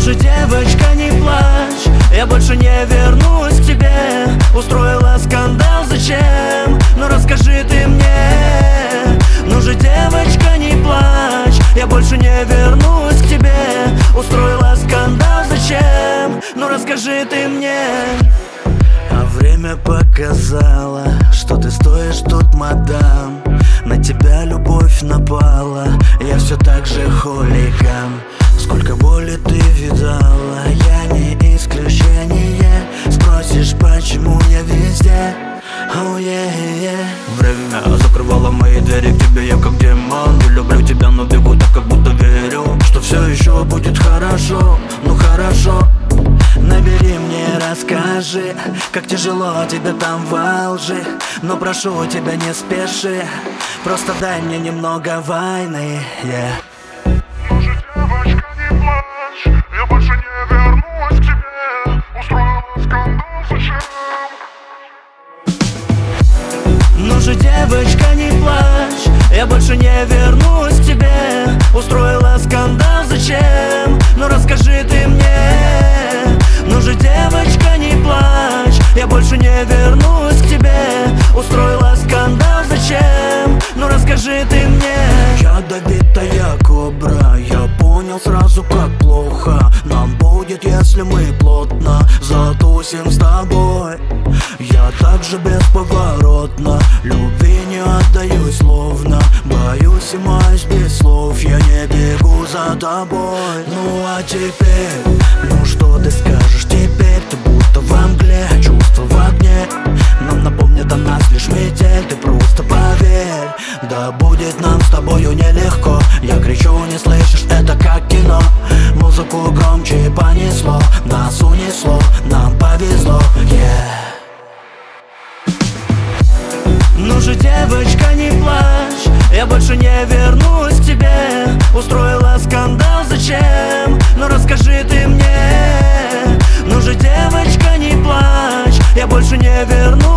же, девочка, не плачь, я больше не вернусь к тебе. Устроила скандал, зачем? Ну расскажи ты мне. Ну же, девочка, не плачь, я больше не вернусь к тебе. Устроила скандал, зачем? Ну расскажи ты мне. А время показало, что ты стоишь тут, мадам. На тебя любовь напала, я все так же хулиган. Сколько боли ты видала, я не исключение. Спросишь, почему я везде? Oh, yeah, yeah. Время закрывало мои двери к тебе, я как демон. Не люблю тебя, но бегу так, как будто верю, что все еще будет хорошо, ну хорошо. Набери мне, расскажи, как тяжело тебе там во лжи. Но прошу тебя, не спеши, просто дай мне немного войны, yeah. Ну же, девочка, не плачь, я больше не вернусь к тебе. Устроила скандал, зачем? Ну же, девочка, не плачь, я больше не вернусь к тебе. Устроила скандал, зачем? Ну расскажи ты мне. Ну же, девочка, не плачь, я больше не вернусь к тебе. Устроила скандал, зачем? Ну расскажи ты мне. Ядовитая кобра, я понял сразу, как плохо нам будет, если мы плотно затусим с тобой. Я так же бесповоротно любви не отдаю словно. Боюсь и маюсь без слов, я не бегу за тобой. Ну а теперь, ну что ты скажешь теперь? Ты будто во мгле, чувства в огне. Нам напомнит о нас лишь метель, ты просто поверь. Да будет нам с тобою нелегко. Я кричу, не слышишь, это как кино. Музыку громче понесло, нас унесло, нам повезло, yeah. Ну же, девочка, не плачь, я больше не вернусь к тебе. Устроила скандал, зачем? Ну расскажи ты мне. Ну же, девочка, не плачь, я больше не вернусь